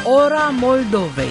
Ora Moldovei.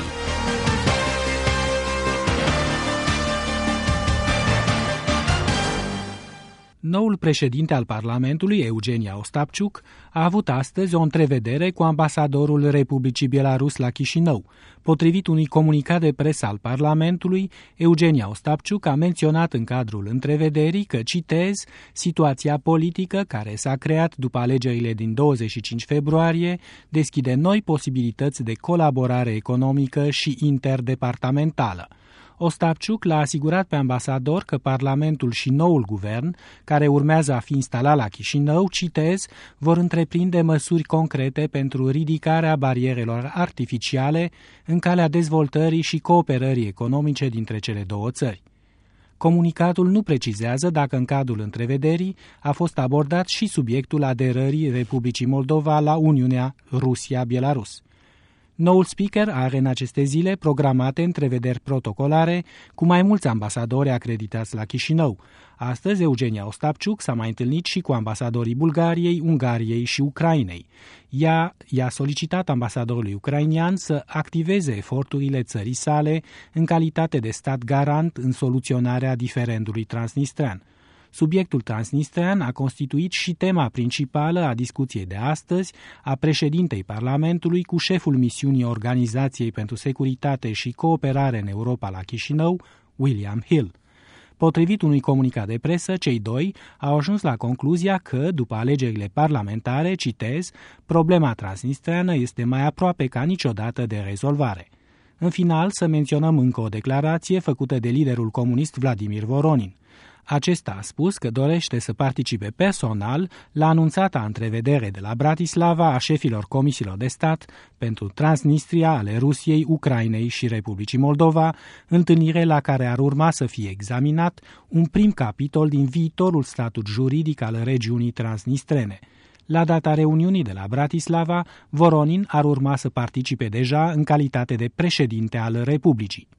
Noul președinte al Parlamentului, Eugenia Ostapciuc, a avut astăzi o întrevedere cu ambasadorul Republicii Belarus la Chișinău. Potrivit unui comunicat de presă al Parlamentului, Eugenia Ostapciuc a menționat în cadrul întrevederii că, citez, situația politică care s-a creat după alegerile din 25 februarie deschide noi posibilități de colaborare economică și interdepartamentală. Ostapciuc l-a asigurat pe ambasador că Parlamentul și noul guvern, care urmează a fi instalat la Chișinău, citez, vor întreprinde măsuri concrete pentru ridicarea barierelor artificiale în calea dezvoltării și cooperării economice dintre cele două țări. Comunicatul nu precizează dacă în cadrul întrevederii a fost abordat și subiectul aderării Republicii Moldova la Uniunea Rusia-Belarus. Noul speaker are în aceste zile programate întrevederi protocolare cu mai mulți ambasadori acreditați la Chișinău. Astăzi, Eugenia Ostapciuc s-a mai întâlnit și cu ambasadorii Bulgariei, Ungariei și Ucrainei. Ea i-a solicitat ambasadorului ucrainian să activeze eforturile țării sale în calitate de stat garant în soluționarea diferendului transnistrean. Subiectul transnistrean a constituit și tema principală a discuției de astăzi a președintei Parlamentului cu șeful misiunii Organizației pentru Securitate și Cooperare în Europa la Chișinău, William Hill. Potrivit unui comunicat de presă, cei doi au ajuns la concluzia că, după alegerile parlamentare, citez, problema transnistreană este mai aproape ca niciodată de rezolvare. În final, să menționăm încă o declarație făcută de liderul comunist Vladimir Voronin. Acesta a spus că dorește să participe personal la anunțata întrevedere de la Bratislava a șefilor comisiilor de stat pentru Transnistria ale Rusiei, Ucrainei și Republicii Moldova, întâlnire la care ar urma să fie examinat un prim capitol din viitorul statut juridic al regiunii transnistrene. La data reuniunii de la Bratislava, Voronin ar urma să participe deja în calitate de președinte al Republicii.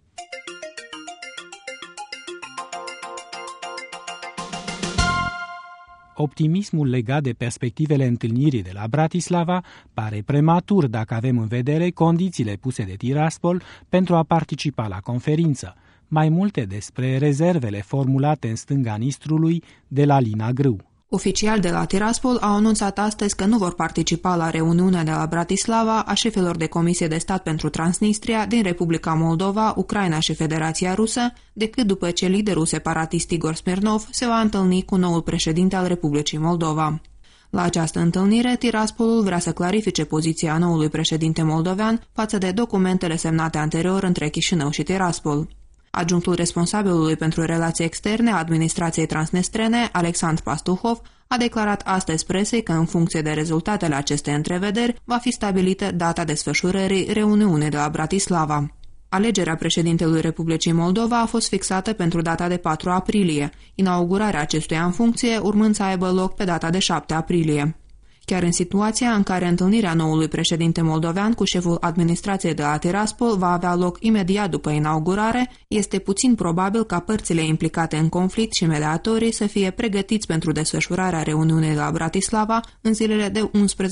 Optimismul legat de perspectivele întâlnirii de la Bratislava pare prematur dacă avem în vedere condițiile puse de Tiraspol pentru a participa la conferință. Mai multe despre rezervele formulate în stânga Nistrului de la Lina Grâu. Oficiali de la Tiraspol au anunțat astăzi că nu vor participa la reuniunea de la Bratislava a șefilor de Comisie de Stat pentru Transnistria din Republica Moldova, Ucraina și Federația Rusă, decât după ce liderul separatist Igor Smirnov se va întâlni cu noul președinte al Republicii Moldova. La această întâlnire, Tiraspolul vrea să clarifice poziția noului președinte moldovean față de documentele semnate anterior între Chișinău și Tiraspol. Adjunctul responsabilului pentru relații externe a administrației transnistrene, Alexandru Pastuhov, a declarat astăzi presei că în funcție de rezultatele acestei întrevederi va fi stabilită data desfășurării reuniunii de la Bratislava. Alegerea președintelui Republicii Moldova a fost fixată pentru data de 4 aprilie, inaugurarea acestuia în funcție urmând să aibă loc pe data de 7 aprilie. Chiar în situația în care întâlnirea noului președinte moldovean cu șeful administrației de la Tiraspol va avea loc imediat după inaugurare, este puțin probabil ca părțile implicate în conflict și mediatorii să fie pregătiți pentru desfășurarea reuniunii la Bratislava în zilele de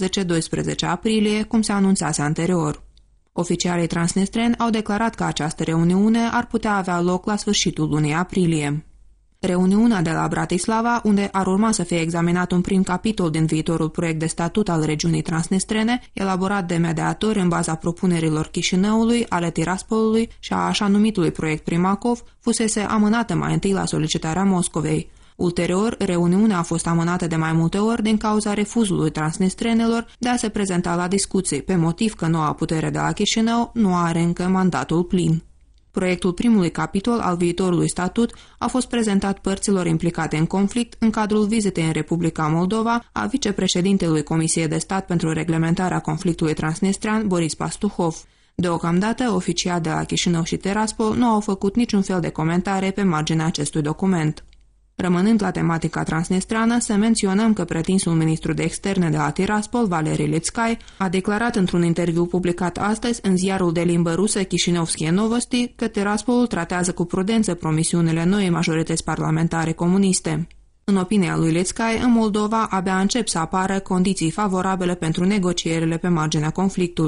11-12 aprilie, cum se anunțase anterior. Oficialii transnistreni au declarat că această reuniune ar putea avea loc la sfârșitul lunii aprilie. Reuniunea de la Bratislava, unde ar urma să fie examinat un prim capitol din viitorul proiect de statut al regiunii transnistrene, elaborat de mediatori în baza propunerilor Chișinăului, ale Tiraspolului și a așa numitului proiect Primakov, fusese amânată mai întâi la solicitarea Moscovei. Ulterior, reuniunea a fost amânată de mai multe ori din cauza refuzului transnistrenelor de a se prezenta la discuții, pe motiv că noua putere de la Chișinău nu are încă mandatul plin. Proiectul primului capitol al viitorului statut a fost prezentat părților implicate în conflict în cadrul vizitei în Republica Moldova a vicepreședintelui Comisiei de Stat pentru Reglementarea Conflictului Transnistrean, Boris Pastuhov. Deocamdată, oficiali de la Chișinău și Tiraspol nu au făcut niciun fel de comentare pe marginea acestui document. Rămânând la tematica transnistreană, să menționăm că pretinsul ministru de externe de la Tiraspol, Valeri Litskai, a declarat într-un interviu publicat astăzi în ziarul de limbă rusă Chișinovskie Novosti că Tiraspolul tratează cu prudență promisiunile noii majorități parlamentare comuniste. În opinia lui Litskai, în Moldova abia încep să apară condiții favorabile pentru negocierile pe marginea conflictului.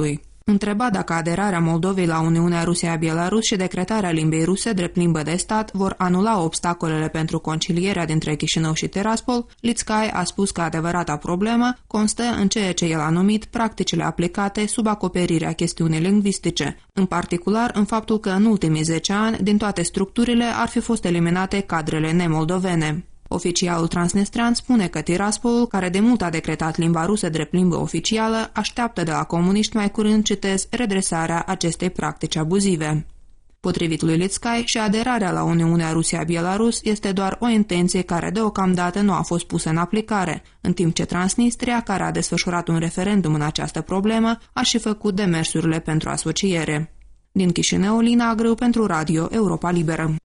Întrebat dacă aderarea Moldovei la Uniunea Rusia-Belarus și decretarea limbei ruse drept limbă de stat vor anula obstacolele pentru concilierea dintre Chișinău și Tiraspol, Lițcai a spus că adevărata problemă constă în ceea ce el a numit practicile aplicate sub acoperirea chestiunii lingvistice, în particular în faptul că în ultimii 10 ani din toate structurile ar fi fost eliminate cadrele nemoldovene. Oficialul transnistrean spune că Tiraspolul, care de mult a decretat limba rusă drept limbă oficială, așteaptă de la comuniști mai curând, citez, redresarea acestei practici abuzive. Potrivit lui Lițcai, și aderarea la Uniunea Rusia-Belarus este doar o intenție care deocamdată nu a fost pusă în aplicare, în timp ce Transnistria, care a desfășurat un referendum în această problemă, a și făcut demersurile pentru asociere. Din Chișinău, Lina Grâu pentru Radio Europa Liberă.